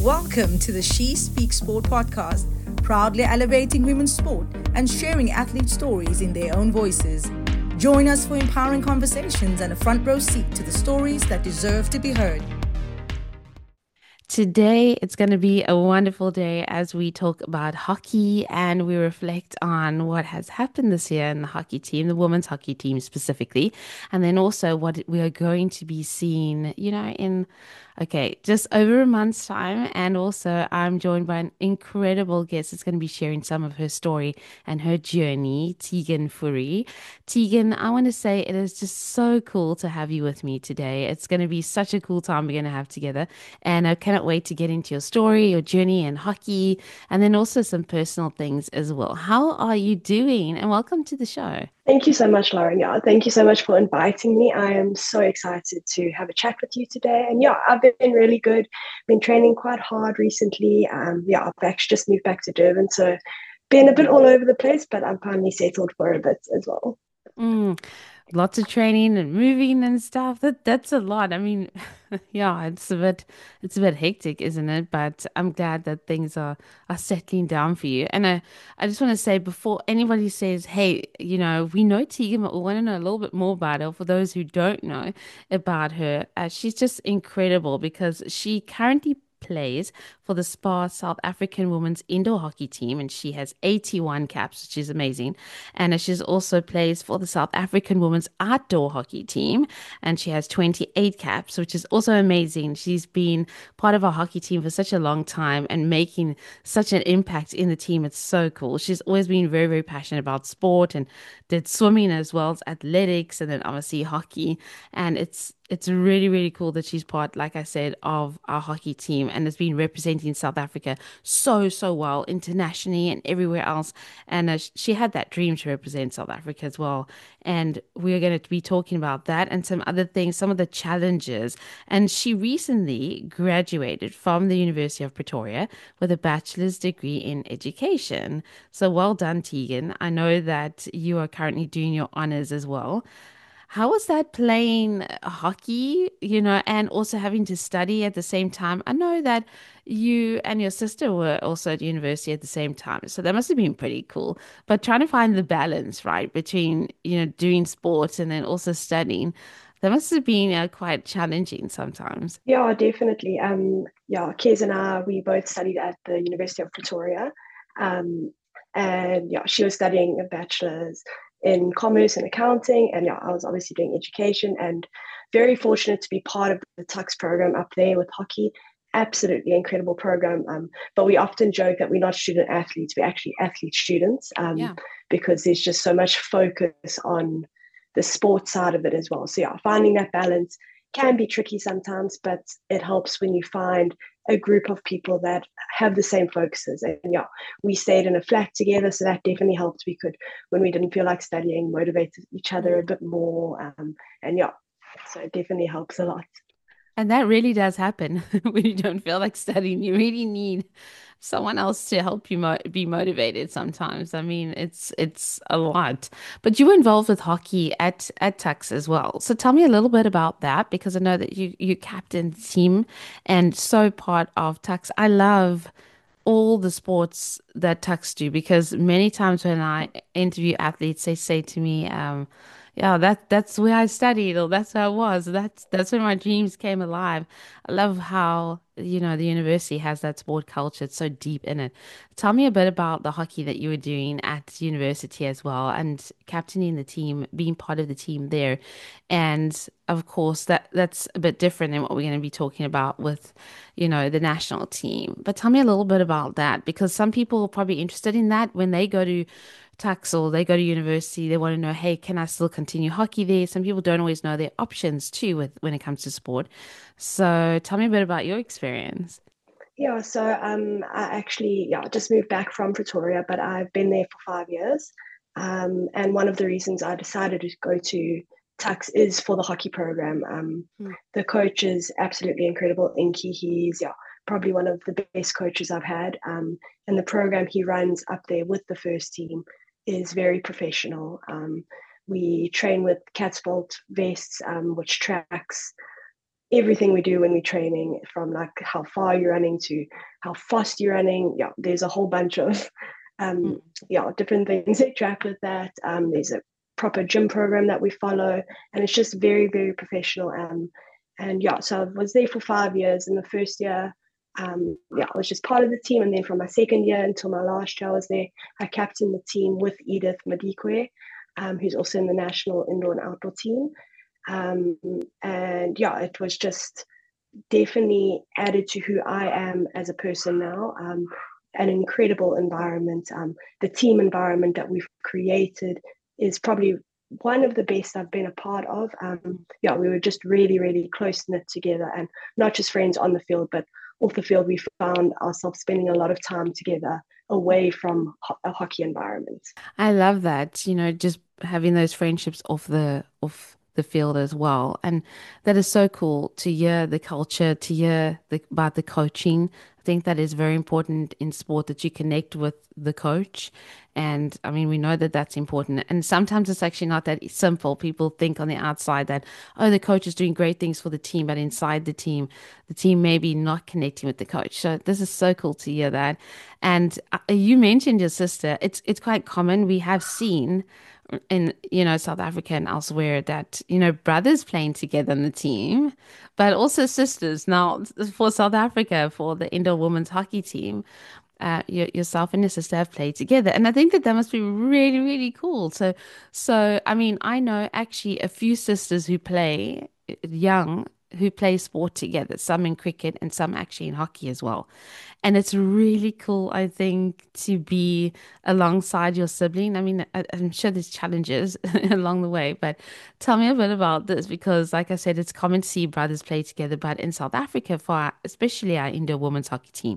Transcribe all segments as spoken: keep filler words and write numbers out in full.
Welcome to the She Speaks Sport podcast, proudly elevating women's sport and sharing athlete stories in their own voices. Join us for empowering conversations and a front row seat to the stories that deserve to be heard. Today, it's going to be a wonderful day as we talk about hockey and we reflect on what has happened this year in the hockey team, the women's hockey team specifically, and then also what we are going to be seeing, you know, in, okay, just over a month's time. And also, I'm joined by an incredible guest that's going to be sharing some of her story and her journey, Tegan Fourie. Tegan, I want to say it is just so cool to have you with me today. It's going to be such a cool time we're going to have together. And I cannot wait to get into your story, your journey in hockey, and then also some personal things as well. How are you doing? And welcome to the show. Thank you so much, Lauren. Yeah, thank you so much for inviting me. I am so excited to have a chat with you today. And yeah, I've been really good. Been training quite hard recently. Um, yeah, I've actually just moved back to Durban, so been a bit all over the place, but I'm finally settled for a bit as well. Mm, lots of training and moving and stuff. That that's a lot. I mean, yeah, it's a bit it's a bit hectic, isn't it? But I'm glad that things are are settling down for you. And I I just want to say before anybody says, hey, you know, we know Tegan, but we want to know a little bit more about her. For those who don't know about her, uh, she's just incredible because she currently plays for the SPAR South African women's indoor hockey team, and she has eighty-one caps, which is amazing. And she's also plays for the South African women's outdoor hockey team, and she has twenty-eight caps, which is also amazing. She's been part of our hockey team for such a long time and making such an impact in the team. It's so cool. She's always been very, very passionate about sport and did swimming as well as athletics, and then obviously hockey. And it's it's really, really cool that she's part, like I said, of our hockey team and has been representing South Africa so, so well internationally and everywhere else. And uh, she had that dream to represent South Africa as well. And we're going to be talking about that and some other things, some of the challenges. And she recently graduated from the University of Pretoria with a bachelor's degree in education. So well done, Tegan. I know that you are currently doing your honors as well. How was that playing hockey, you know, and also having to study at the same time? I know that you and your sister were also at university at the same time, so that must have been pretty cool. But trying to find the balance, right, between, you know, doing sports and then also studying, that must have been uh, quite challenging sometimes. Yeah, definitely. Um, yeah, Kez and I, we both studied at the University of Pretoria. Um, and yeah, she was studying a bachelor's in commerce and accounting. And yeah, I was obviously doing education and very fortunate to be part of the Tux program up there with hockey. Absolutely incredible program. Um, but we often joke that we're not student athletes, we're actually athlete students um, Yeah. because there's just so much focus on the sports side of it as well. So yeah, finding that balance can be tricky sometimes, but it helps when you find a group of people that have the same focuses. And yeah, we stayed in a flat together, so that definitely helped. We could, when we didn't feel like studying, motivate each other a bit more. Um, and yeah, so it definitely helps a lot. And that really does happen when you don't feel like studying. You really need someone else to help you mo be motivated sometimes. I mean, it's it's a lot. But you were involved with hockey at at Tux as well. So tell me a little bit about that because I know that you you captained the team and so part of Tux. I love all the sports that Tux do because many times when I interview athletes, they say to me, um, yeah, that that's where I studied or that's where I was. That's that's where my dreams came alive. I love how, you know, the university has that sport culture. It's so deep in it. Tell me a bit about the hockey that you were doing at university as well and captaining the team, being part of the team there. And of course, that that's a bit different than what we're going to be talking about with, you know, the national team. But tell me a little bit about that because some people are probably interested in that when they go to Tux or they go to university, they want to know, hey, can I still continue hockey there? Some people don't always know their options too with when it comes to sport. So tell me a bit about your experience. Yeah, so um, I actually yeah just moved back from Pretoria, but I've been there for five years. Um, and one of the reasons I decided to go to Tux is for the hockey program. Um, Hmm. the coach is absolutely incredible. Inky, he's yeah probably one of the best coaches I've had. Um, and the program he runs up there with the first team is very professional. Um, we train with Catsbolt vests, um, which tracks everything we do when we're training, from like how far you're running to how fast you're running. Yeah, there's a whole bunch of um, yeah, different things that track with that. Um, there's a proper gym program that we follow, and it's just very, very professional. Um, and yeah, so I was there for five years. In the first year, um, yeah, I was just part of the team, and then from my second year until my last year, I was there. I captained the team with Edith Madikwe, um, who's also in the national indoor and outdoor team. Um, and yeah, it was just definitely added to who I am as a person now. Um, an incredible environment. Um, the team environment that we've created is probably one of the best I've been a part of. Um, yeah, we were just really, really close knit together, and not just friends on the field, but off the field. We found ourselves spending a lot of time together away from ho- a hockey environment. I love that, you know, just having those friendships off the off the field as well. And that is so cool to hear the culture, to hear the, about the coaching. I think that is very important in sport that you connect with the coach. And I mean, we know that that's important. And sometimes it's actually not that simple. People think on the outside that, oh, the coach is doing great things for the team, but inside the team, the team may be not connecting with the coach. So this is so cool to hear that. And uh, you mentioned your sister. It's it's quite common. We have seen in, you know, South Africa and elsewhere that, you know, brothers playing together on the team, but also sisters. Now, for South Africa, for the indoor women's hockey team, uh, your, yourself and your sister have played together, and I think that that must be really, really cool. So, so I mean, I know actually a few sisters who play young, who play sport together. Some in cricket and some actually in hockey as well. And it's really cool, I think, to be alongside your sibling. I mean, I, I'm sure there's challenges along the way, but tell me a bit about this because, like I said, it's common to see brothers play together. But in South Africa, for our, especially our indoor women's hockey team,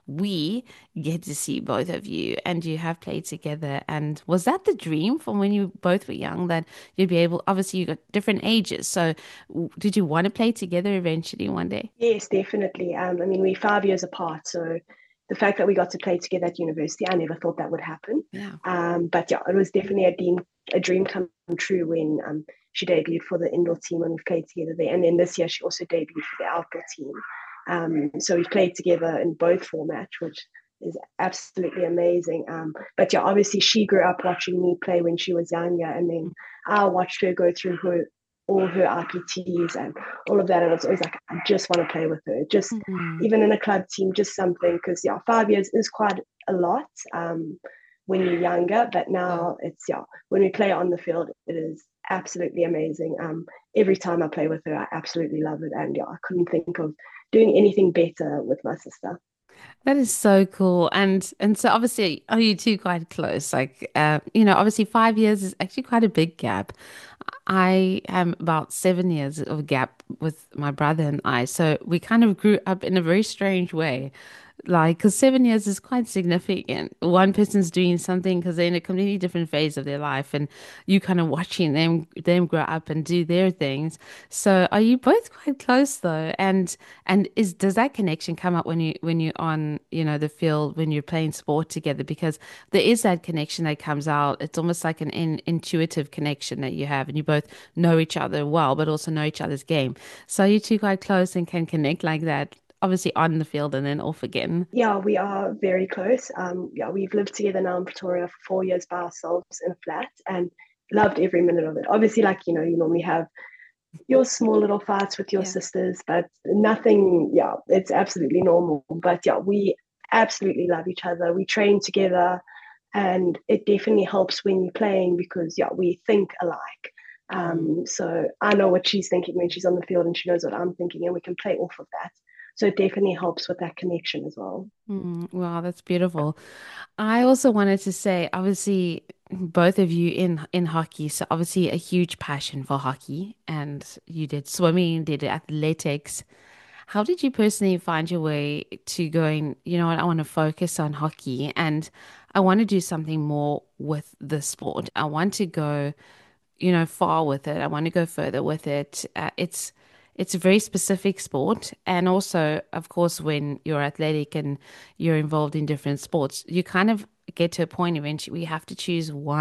we get to see both of you and you have played together. And was that the dream from when you both were young that you'd be able, obviously, you got different ages. So w- did you want to play together eventually one day? Yes, definitely. Um, I mean, we're five years apart, so the fact that we got to play together at university, I never thought that would happen. Yeah. Um, but yeah, it was definitely a dream, a dream come true when um, she debuted for the indoor team and we played together there. And then this year, she also debuted for the outdoor team. Um, so we've played together in both formats, which is absolutely amazing. Um, but yeah, obviously, she grew up watching me play when she was younger, and then I watched her go through her all her R P Ts and all of that. And it's always like, I just want to play with her. Just Mhm. even in a club team, just something. Because yeah, five years is quite a lot um, when you're younger. But Yeah. now it's yeah, when we play on the field, it is absolutely amazing. Um, every time I play with her, I absolutely love it. And yeah, I couldn't think of doing anything better with my sister. That is so cool. And and so obviously are you two quite close? Like uh, you know, obviously five years is actually quite a big gap. I am about seven years of gap with my brother and I. So we kind of grew up in a very strange way. Like, because seven years is quite significant. One person's doing something because they're in a completely different phase of their life, and you kind of watching them them grow up and do their things. So, are you both quite close though? And and is does that connection come up when you when you're on, you know, the field when you're playing sport together? Because there is that connection that comes out. It's almost like an in, intuitive connection that you have, and you both know each other well, but also know each other's game. So, are you two quite close and can connect like that? Obviously on the field and then off again. Yeah, we are very close. Um, yeah, we've lived together now in Pretoria for four years by ourselves in a flat and loved every minute of it. Obviously, like, you know, you normally have your small little fights with your Yeah. sisters, but nothing, yeah, it's absolutely normal. But yeah, we absolutely love each other. We train together, and it definitely helps when you're playing because, yeah, we think alike. Mm. Um, so I know what she's thinking when she's on the field, and she knows what I'm thinking, and we can play off of that. So it definitely helps with that connection as well. Mm, wow, that's beautiful. I also wanted to say, obviously, both of you in in hockey, so obviously a huge passion for hockey, and you did swimming, did athletics. How did you personally find your way to going, you know what, I want to focus on hockey and I want to do something more with the sport. I want to go, you know, far with it. I want to go further with it. Uh, it's it's a very specific sport, and also, of course, when you're athletic and you're involved in different sports, you kind of get to a point eventually where you have to choose one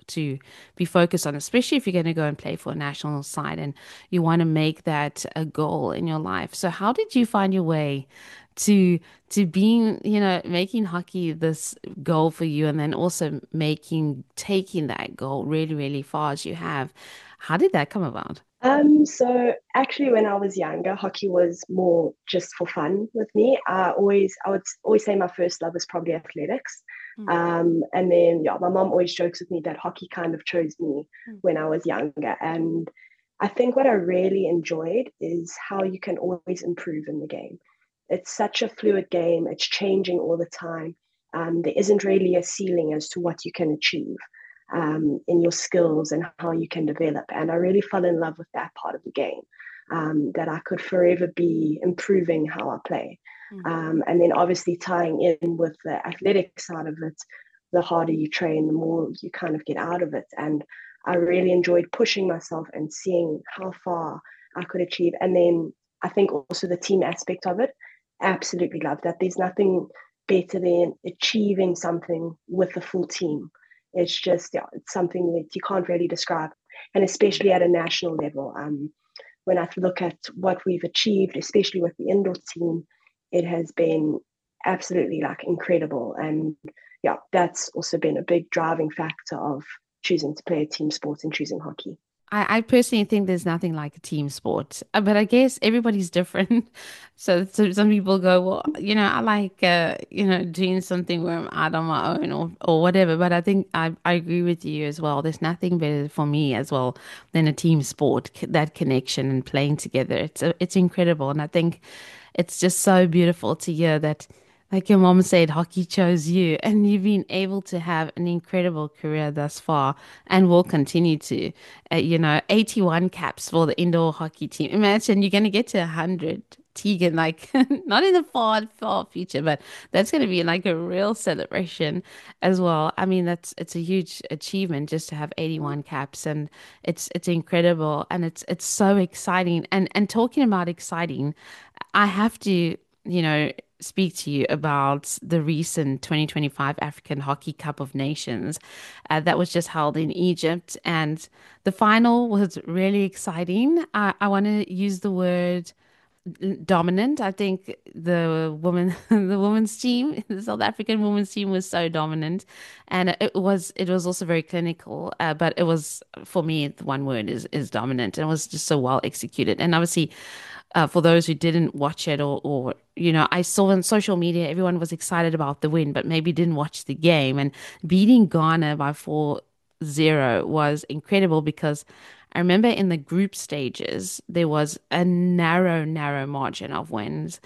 to be focused on, especially if you're going to go and play for a national side and you want to make that a goal in your life. So how did you find your way to to being, you know, making hockey this goal for you, and then also making taking that goal really, really far as you have? How did that come about? Um, so actually, when I was younger, hockey was more just for fun with me. I always, I would always say my first love was probably athletics. Mm, Um, and then yeah, my mom always jokes with me that hockey kind of chose me mm, when I was younger. And I think what I really enjoyed is how you can always improve in the game. It's such a fluid game; it's changing all the time. Um, there isn't really a ceiling as to what you can achieve um, in your skills and how you can develop. And I really fell in love with that part of the game, um, that I could forever be improving how I play. mm. Um, and then obviously tying in with the athletic side of it, the harder you train, the more you kind of get out of it. And I really enjoyed pushing myself and seeing how far I could achieve. And then I think also the team aspect of it, absolutely love that. There's nothing better than achieving something with a full team. It's just, yeah, it's something that you can't really describe. And especially at a national level, um, when I look at what we've achieved, especially with the indoor team, it has been absolutely like incredible. And yeah, that's also been a big driving factor of choosing to play a team sport and choosing hockey. I, I personally think there's nothing like a team sport, Uh, but I guess everybody's different. So, so some people go, well, you know, I like, uh, you know, doing something where I'm out on my own or or whatever. But I think I, I agree with you as well. There's nothing better for me as well than a team sport, c- that connection and playing together. It's a, it's incredible, and I think it's just so beautiful to hear that. Like your mom said, hockey chose you, and you've been able to have an incredible career thus far and will continue to. Uh, you know, eighty-one caps for the indoor hockey team. Imagine you're going to get to one hundred, Tegan, like not in the far, far future, but that's going to be like a real celebration as well. I mean, that's it's a huge achievement just to have eighty-one caps, and it's it's incredible, and it's it's so exciting. And and talking about exciting, I have to, you know, speak to you about the recent twenty twenty-five African Hockey Cup of Nations uh, that was just held in Egypt. And the final was really exciting. I, I want to use the word dominant. I think the woman, the women's team, the South African women's team was so dominant, and it was it was also very clinical. Uh, but it was for me, the one word is is dominant, and it was just so well executed. And obviously, uh, for those who didn't watch it, or or you know, I saw on social media everyone was excited about the win, but maybe didn't watch the game. And beating Ghana by four zero was incredible because I remember in the group stages, there was a narrow, narrow margin of wins.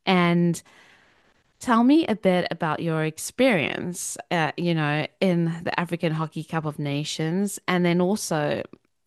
And tell me a bit about your experience, uh, you know, in the African Hockey Cup of Nations. And then also,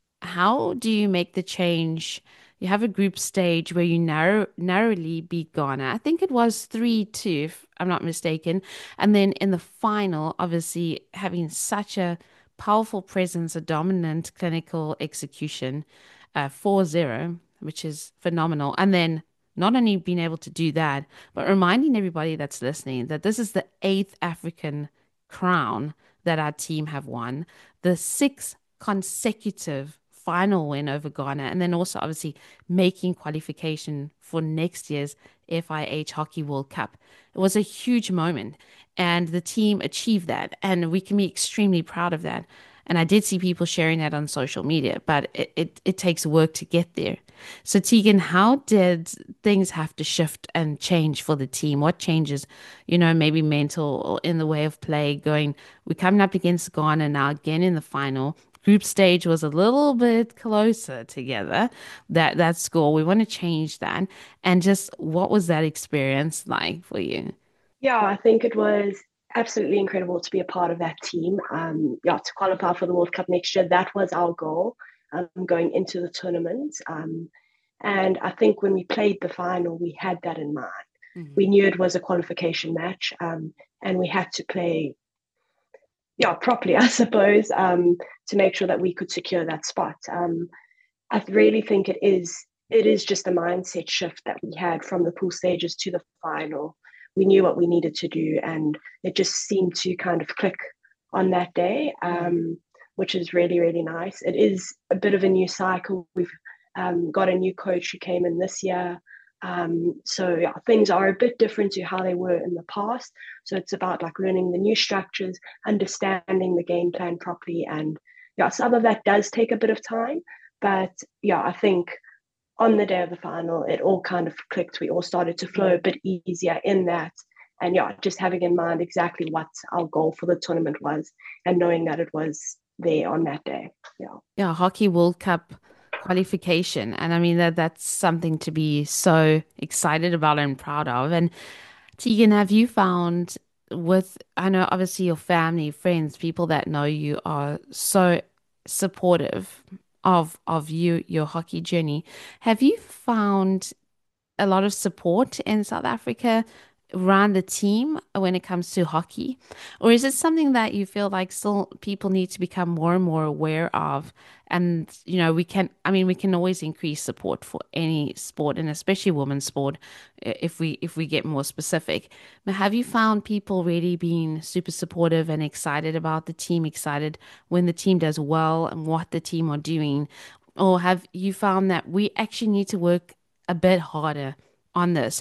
how do you make the change? You have a group stage where you narrow, narrowly beat Ghana. I think it was three two, if I'm not mistaken. And then in the final, obviously, having such a powerful presence, a dominant clinical execution, uh, four zero, which is phenomenal. And then not only being able to do that, but reminding everybody that's listening that this is the eighth African crown that our team have won, the sixth consecutive final win over Ghana, and then also obviously making qualification for next year's F I H Hockey World Cup. It was a huge moment, and the team achieved that, and we can be extremely proud of that. And I did see people sharing that on social media, but it, it, it takes work to get there. So, Tegan, how did things have to shift and change for the team? What changes, you know, maybe mental or in the way of play going? We're coming up against Ghana now again in the final. Group stage was a little bit closer together, that that score. We want to change that. And just what was that experience like for you? Yeah, I think it was absolutely incredible to be a part of that team. Um, yeah, to qualify for the World Cup next year, that was our goal um, going into the tournament. Um, and I think when we played the final, we had that in mind. We Mhm. knew it was a qualification match, um, and we had to play, yeah, properly, I suppose, um, to make sure that we could secure that spot. Um, I really think it is it is just a mindset shift that we had from the pool stages to the final. We knew what we needed to do, and it just seemed to kind of click on that day. Mm. Um, which is really, really nice. It is a bit of a new cycle. We've um, got a new coach who came in this year. Um, so yeah, things are a bit different to how they were in the past. So it's about like learning the new structures, understanding the game plan properly. And yeah, some of that does take a bit of time. But yeah, I think on the day of the final, it all kind of clicked. We all started to flow a bit easier in that. And yeah, just having in mind exactly what our goal for the tournament was and knowing that it was there on that day. Yeah. Yeah, Hockey World Cup qualification. And I mean that that's something to be so excited about and proud of. And Tegan, have you found with, I know obviously your family, friends, people that know you are so supportive of of you, your hockey journey. Have you found a lot of support in South Africa around the team when it comes to hockey? Or is it something that you feel like still people need to become more and more aware of? And, you know, we can, I mean, we can always increase support for any sport and especially women's sport if we if we get more specific. But have you found people really being super supportive and excited about the team, excited when the team does well and what the team are doing? Or have you found that we actually need to work a bit harder on this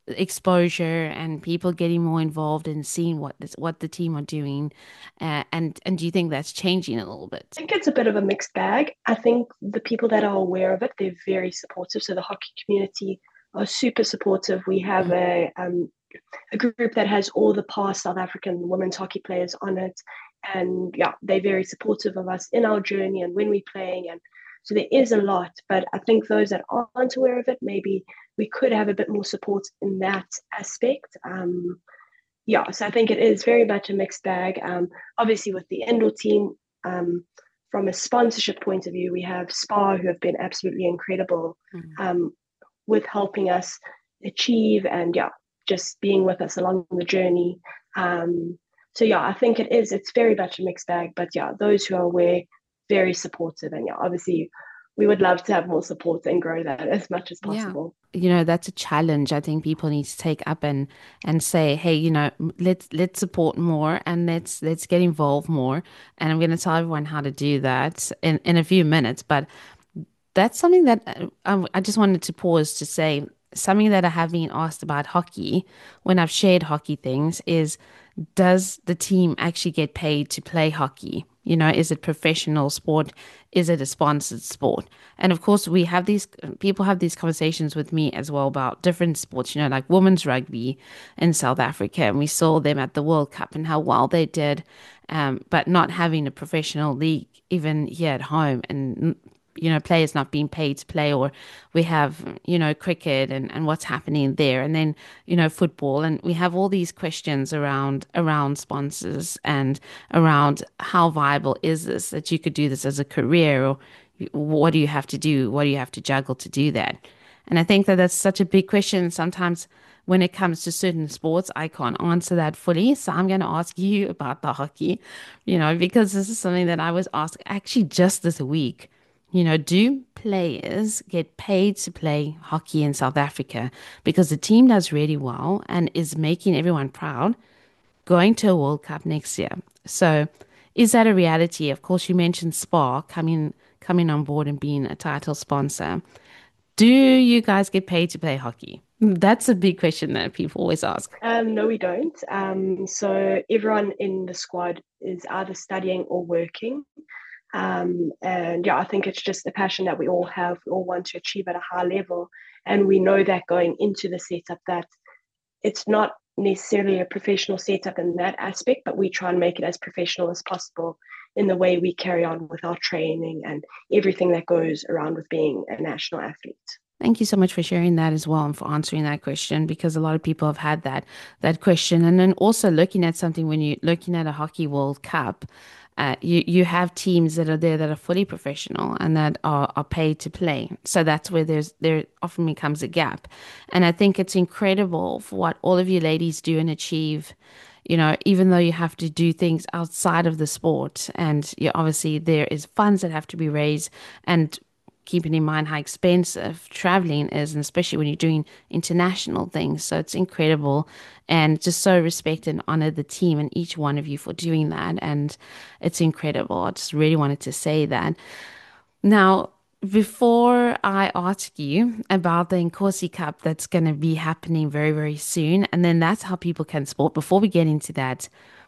exposure and people getting more involved and seeing what this, what the team are doing, uh, and and do you think that's changing a little bit? I think it's a bit of a mixed bag. I think the people that are aware of it, they're very supportive. So the hockey community are super supportive. We have a um, a group that has all the past South African women's hockey players on it, and yeah, they're very supportive of us in our journey and when we're playing. And so there is a lot, but I think those that aren't aware of it, maybe we could have a bit more support in that aspect. Um, yeah, so I think it is very much a mixed bag. Um, obviously, with the indoor team, um, from a sponsorship point of view, we have SPAR who have been absolutely incredible mm-hmm. um, with helping us achieve and yeah, just being with us along the journey. Um, so yeah, I think it is. It's very much a mixed bag, but yeah, those who are aware, very supportive, and yeah, obviously we would love to have more support and grow that as much as possible. Yeah. You know, that's a challenge I think people need to take up and and say, hey, you know, let's let's support more and let's let's get involved more. And I'm going to tell everyone how to do that in in a few minutes. But that's something that I, I just wanted to pause to say. Something that I have been asked about hockey when I've shared hockey things is, does the team actually get paid to play hockey? You know, is it professional sport? Is it a sponsored sport? And of course, we have these people have these conversations with me as well about different sports, you know, like women's rugby in South Africa. And we saw them at the World Cup and how well they did, um, but not having a professional league even here at home, and you know, players not being paid to play. Or we have, you know, cricket and, and what's happening there. And then, you know, football. And we have all these questions around, around sponsors and around how viable is this, that you could do this as a career, or what do you have to do? What do you have to juggle to do that? And I think that that's such a big question. Sometimes when it comes to certain sports, I can't answer that fully. So I'm going to ask you about the hockey, you know, because this is something that I was asked actually just this week. You know, do players get paid to play hockey in South Africa? Because the team does really well and is making everyone proud, going to a World Cup next year. So is that a reality? Of course, you mentioned SPAR coming coming on board and being a title sponsor. Do you guys get paid to play hockey? That's a big question that people always ask. Um, no, we don't. Um, so everyone in the squad is either studying or working. Um, and yeah, I think it's just the passion that we all have. We all want to achieve at a high level. And we know that going into the setup that it's not necessarily a professional setup in that aspect, but we try and make it as professional as possible in the way we carry on with our training and everything that goes around with being a national athlete. Thank you so much for sharing that as well and for answering that question, because a lot of people have had that that question. And then also looking at something, when you're looking at a Hockey World Cup, Uh, you, you have teams that are there that are fully professional and that are, are paid to play. So that's where there's there often becomes a gap. And I think it's incredible for what all of you ladies do and achieve, you know, even though you have to do things outside of the sport. And you obviously there is funds that have to be raised and keeping in mind how expensive traveling is, and especially when you're doing international things. So it's incredible, and just so respect and honor the team and each one of you for doing that. And it's incredible. I just really wanted to say that. Now, before I ask you about the Nkosi Cup that's going to be happening very, very soon, and then that's how people can sport. Before we get into that,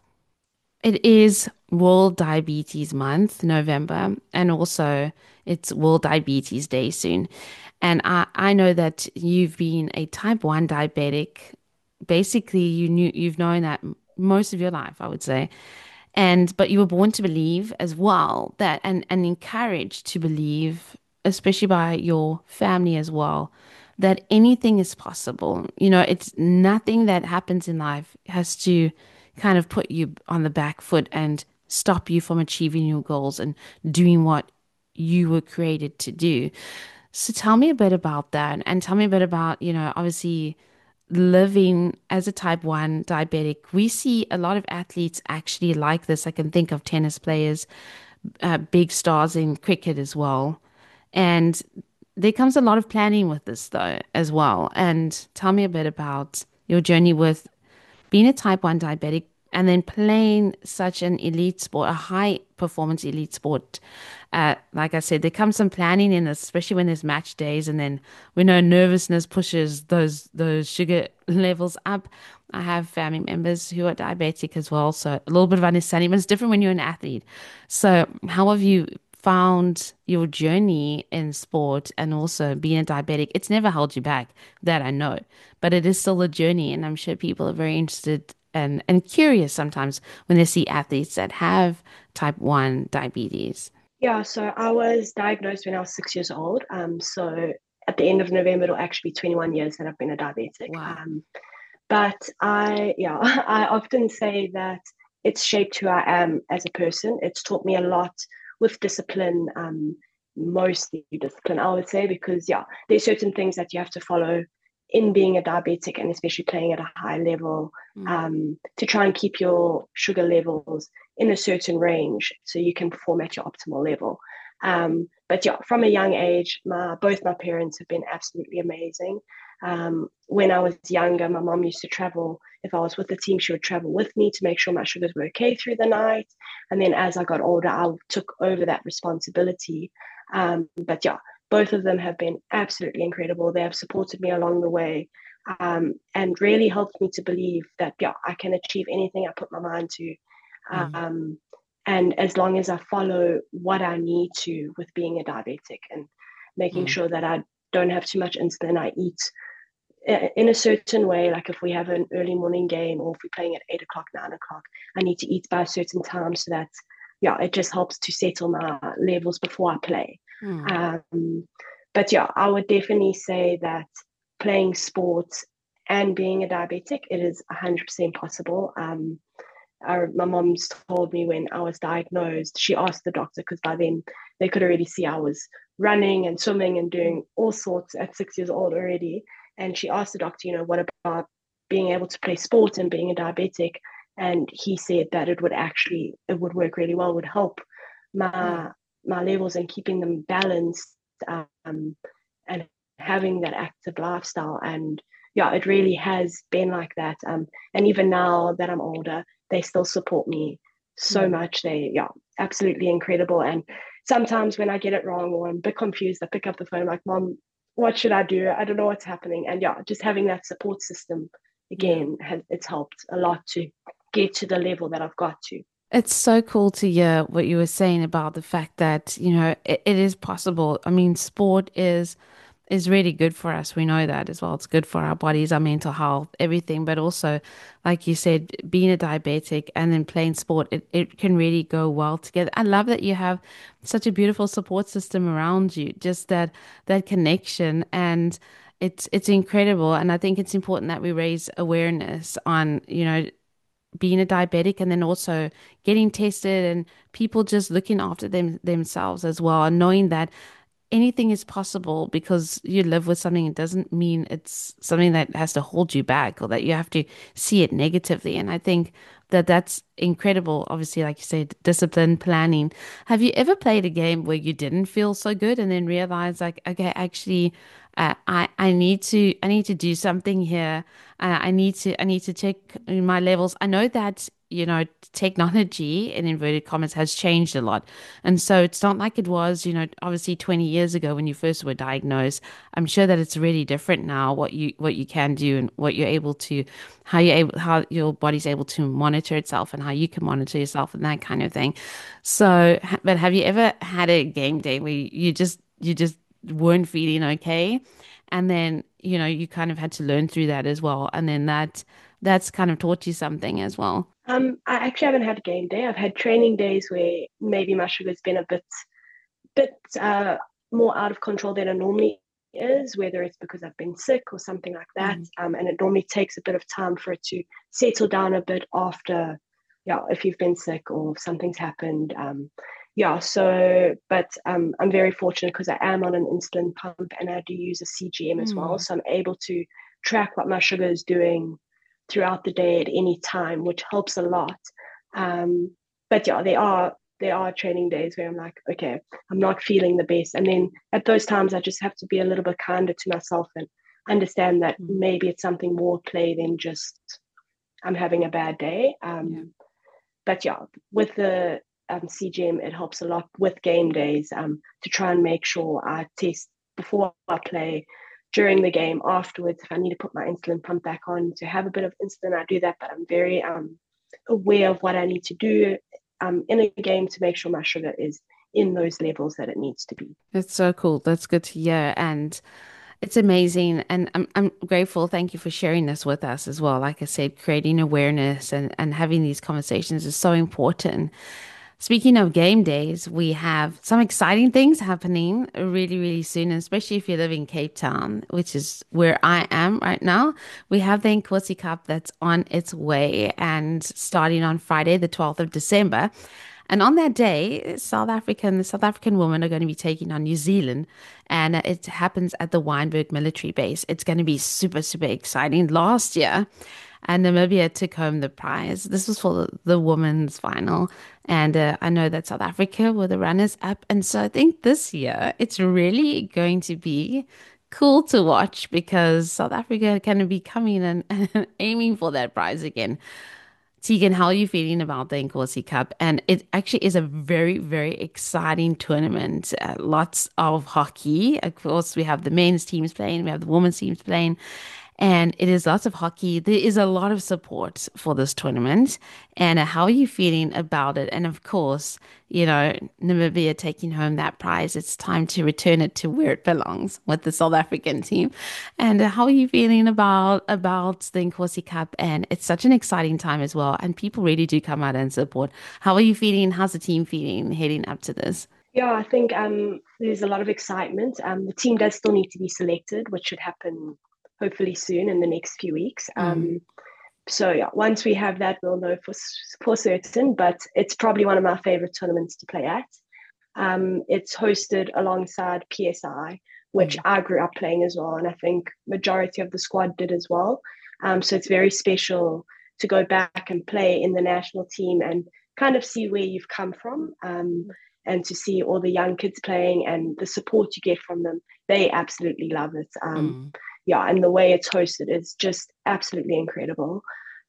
it is World Diabetes Month, November, and also it's World Diabetes Day soon. And I, I know that you've been a type one diabetic. Basically, you knew you've known that most of your life, I would say. And but you were born to believe as well that and, and encouraged to believe, especially by your family as well, that anything is possible. You know, it's nothing that happens in life has to kind of put you on the back foot and stop you from achieving your goals and doing what you were created to do. So tell me a bit about that and tell me a bit about, you know, obviously living as a type one diabetic. We see a lot of athletes actually like this. I can think of tennis players, uh, big stars in cricket as well. And there comes a lot of planning with this though as well. And tell me a bit about your journey with being a type one diabetic and then playing such an elite sport, a high performance elite sport. Uh, like I said, there comes some planning in this, especially when there's match days, and then we know nervousness pushes those those sugar levels up. I have family members who are diabetic as well, so a little bit of understanding, but it's different when you're an athlete. So, how have you found your journey in sport and also being a diabetic? It's never held you back, that I know, but it is still a journey, and I'm sure people are very interested and, and curious sometimes when they see athletes that have type one diabetes. Yeah, so I was diagnosed when I was six years old. Um, so at the end of November, it'll actually be twenty-one years that I've been a diabetic. Wow. Um, but I, yeah, I often say that it's shaped who I am as a person. It's taught me a lot with discipline, um, mostly discipline, I would say, because yeah, there's certain things that you have to follow in being a diabetic and especially playing at a high level, Mm. um, to try and keep your sugar levels in a certain range so you can perform at your optimal level. Um, but yeah, from a young age, my both my parents have been absolutely amazing. Um, when I was younger, my mom used to travel. If I was with the team, she would travel with me to make sure my sugars were okay through the night. And then as I got older, I took over that responsibility. Um, but yeah, both of them have been absolutely incredible. They have supported me along the way, um, and really helped me to believe that, yeah, I can achieve anything I put my mind to. Mm. Um, and as long as I follow what I need to with being a diabetic and making Mm. sure that I don't have too much insulin, I eat in a certain way. Like if we have an early morning game or if we're playing at eight o'clock, nine o'clock, I need to eat by a certain time so that, yeah, it just helps to settle my levels before I play. Mm. Um, but yeah, I would definitely say that playing sports and being a diabetic, it is one hundred percent possible. Um, I, my mom's told me when I was diagnosed, she asked the doctor, because by then they could already see I was running and swimming and doing all sorts at six years old already. And she asked the doctor, you know, what about being able to play sport and being a diabetic? And he said that it would actually, it would work really well, would help Mm. my my levels and keeping them balanced, um, and having that active lifestyle. And yeah, it really has been like that. Um, and even now that I'm older, they still support me so Mm. much. They, yeah, absolutely incredible. And sometimes when I get it wrong or I'm a bit confused, I pick up the phone like, Mom, what should I do? I don't know what's happening. And yeah, just having that support system Yeah. again has it's helped a lot to get to the level that I've got to. It's so cool to hear what you were saying about the fact that, you know, it, it is possible. I mean, sport is is really good for us. We know that as well. It's good for our bodies, our mental health, everything. But also, like you said, being a diabetic and then playing sport, it, it can really go well together. I love that you have such a beautiful support system around you, just that that connection, and it's it's incredible. And I think it's important that we raise awareness on, you know, being a diabetic and then also getting tested and people just looking after them themselves as well and knowing that anything is possible because you live with something. It doesn't mean it's something that has to hold you back or that you have to see it negatively. And I think that that's incredible. Obviously, like you said, discipline, planning. Have you ever played a game where you didn't feel so good and then realized like, okay, actually, uh, I I need to I need to do something here. Uh, I need to I need to check my levels. I know that, you know, technology in inverted commas has changed a lot. And so it's not like it was, you know, obviously twenty years ago when you first were diagnosed. I'm sure that it's really different now what you what you can do and what you're able to how you're able how your body's able to monitor itself and how you can monitor yourself and that kind of thing. So, ha- but have you ever had a game day where you just you just weren't feeling okay? And then, you know, you kind of had to learn through that as well. And then that that's kind of taught you something as well. Um, I actually haven't had a game day. I've had training days where maybe my sugar's been a bit bit uh, more out of control than it normally is, whether it's because I've been sick or something like that. Mm. Um, and it normally takes a bit of time for it to settle down a bit after, yeah, if you've been sick or if something's happened. Um, yeah, so, but um, I'm very fortunate because I am on an insulin pump and I do use a C G M as well. Mm. So I'm able to track what my sugar is doing throughout the day at any time, which helps a lot. Um, but yeah, there are there are training days where I'm like, okay, I'm not feeling the best. And then at those times, I just have to be a little bit kinder to myself and understand that Mm. maybe it's something more at play than just I'm having a bad day. Yeah. Um, but yeah, with the um, C G M, it helps a lot with game days um, to try and make sure I test before I play, during the game, afterwards. If I need to put my insulin pump back on to have a bit of insulin, I do that. But I'm very um, aware of what I need to do um, in a game to make sure my sugar is in those levels that it needs to be. That's so cool. That's good to hear. And it's amazing. And I'm I'm grateful. Thank you for sharing this with us as well. Like I said, creating awareness and, and having these conversations is so important. Speaking of game days, we have some exciting things happening really, really soon, especially if you live in Cape Town, which is where I am right now. We have the Nkosi Cup that's on its way and starting on Friday, the twelfth of December. And on that day, South African, the South African women are going to be taking on New Zealand, and it happens at the Wynberg military base. It's going to be super, super exciting. Last year, and Namibia took home the prize. This was for the, the women's final. And uh, I know that South Africa were the runners up. And so I think this year it's really going to be cool to watch because South Africa can be coming and, and aiming for that prize again. Tegan, how are you feeling about the Nkosi Cup? And it actually is a very, very exciting tournament. Uh, lots of hockey. Of course, we have the men's teams playing, we have the women's teams playing, and it is lots of hockey. There is a lot of support for this tournament. And uh, how are you feeling about it? And of course, you know, Namibia taking home that prize. It's time to return it to where it belongs with the South African team. And uh, how are you feeling about about the Nkosi Cup? And it's such an exciting time as well. And people really do come out and support. How are you feeling? How's the team feeling heading up to this? Yeah, I think um, there's a lot of excitement. Um, the team does still need to be selected, which should happen hopefully soon in the next few weeks. Mm. Um, so yeah, once we have that, we'll know for for certain. But it's probably one of my favorite tournaments to play at. Um, it's hosted alongside P S I, which Mm. I grew up playing as well, and I think majority of the squad did as well. Um, so it's very special to go back and play in the national team and kind of see where you've come from. Um, and to see all the young kids playing and the support you get from them, they absolutely love it. Um, Mm. yeah, and the way it's hosted is just absolutely incredible.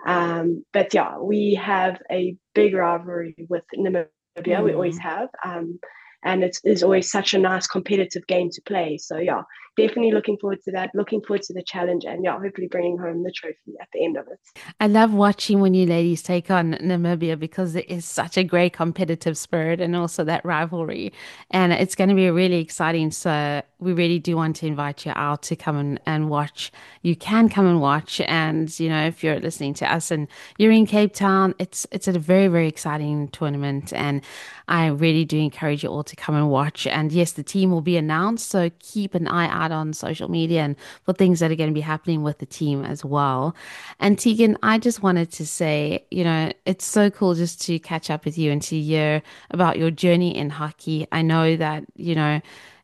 Um, but yeah, we have a big rivalry with Namibia. We always Mm. have. Um, and it's, it's always such a nice competitive game to play. So yeah, definitely looking forward to that. Looking forward to the challenge, and yeah, hopefully bringing home the trophy at the end of it. I love watching when you ladies take on Namibia because there is such a great competitive spirit and also that rivalry. And it's going to be really exciting. So we really do want to invite you out to come and, and watch. You can come and watch. And, you know, if you're listening to us and you're in Cape Town, it's it's a very, very exciting tournament. And I really do encourage you all to come and watch. And yes, the team will be announced. So keep an eye out on social media and for things that are going to be happening with the team as well. And Tegan, I just wanted to say, you know, it's so cool just to catch up with you and to hear about your journey in hockey. I know that, you know,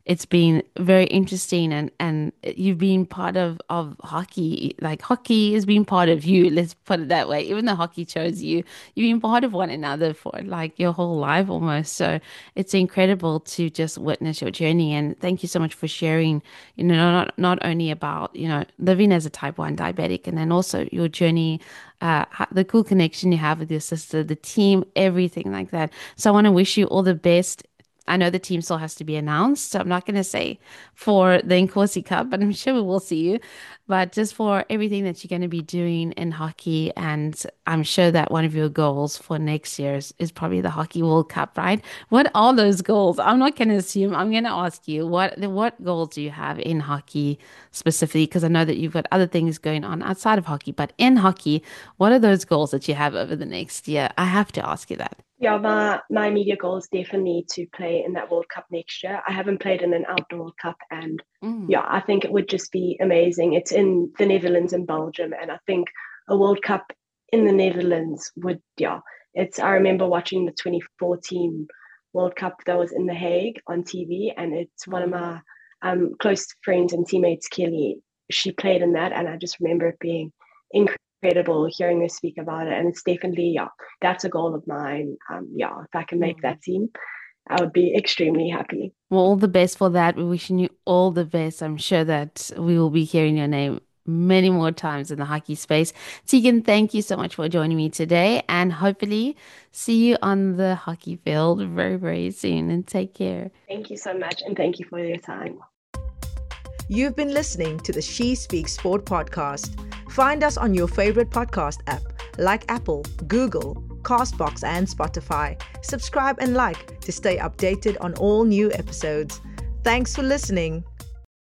it's been very interesting, and, and you've been part of, of hockey. Like hockey has been part of you, let's put it that way. Even though hockey chose you, you've been part of one another for like your whole life almost. So it's incredible to just witness your journey. And thank you so much for sharing, you know, not, not only about, you know, living as a type one diabetic, and then also your journey, uh, ha- the cool connection you have with your sister, the team, everything like that. So I want to wish you all the best. I know the team still has to be announced, so I'm not going to say for the Nkosi Cup, but I'm sure we will see you. But just for everything that you're going to be doing in hockey, and I'm sure that one of your goals for next year is, is probably the Hockey World Cup, right? What are those goals? I'm not going to assume. I'm going to ask you what what goals do you have in hockey specifically? Because I know that you've got other things going on outside of hockey, but in hockey, what are those goals that you have over the next year? I have to ask you that. Yeah, my, my immediate goal is definitely to play in that World Cup next year. I haven't played in an outdoor World Cup, and Mm. yeah, I think it would just be amazing. It's in the Netherlands and Belgium, and I think a World Cup in the Netherlands would, yeah, it's, I remember watching the twenty fourteen World Cup that was in The Hague on T V, and it's one of my um, close friends and teammates, Kelly, she played in that, and I just remember it being incredible. Incredible hearing her speak about it, and it's definitely, yeah, that's a goal of mine. Um, yeah, if I can make that team, I would be extremely happy. Well, all the best for that. We're wishing you all the best. I'm sure that we will be hearing your name many more times in the hockey space. Tegan, thank you so much for joining me today, and hopefully see you on the hockey field very, very soon. And take care. Thank you so much, and thank you for your time. You've been listening to the She Speaks Sport podcast. Find us on your favorite podcast app like Apple, Google, Castbox, and Spotify. Subscribe and like to stay updated on all new episodes. Thanks for listening.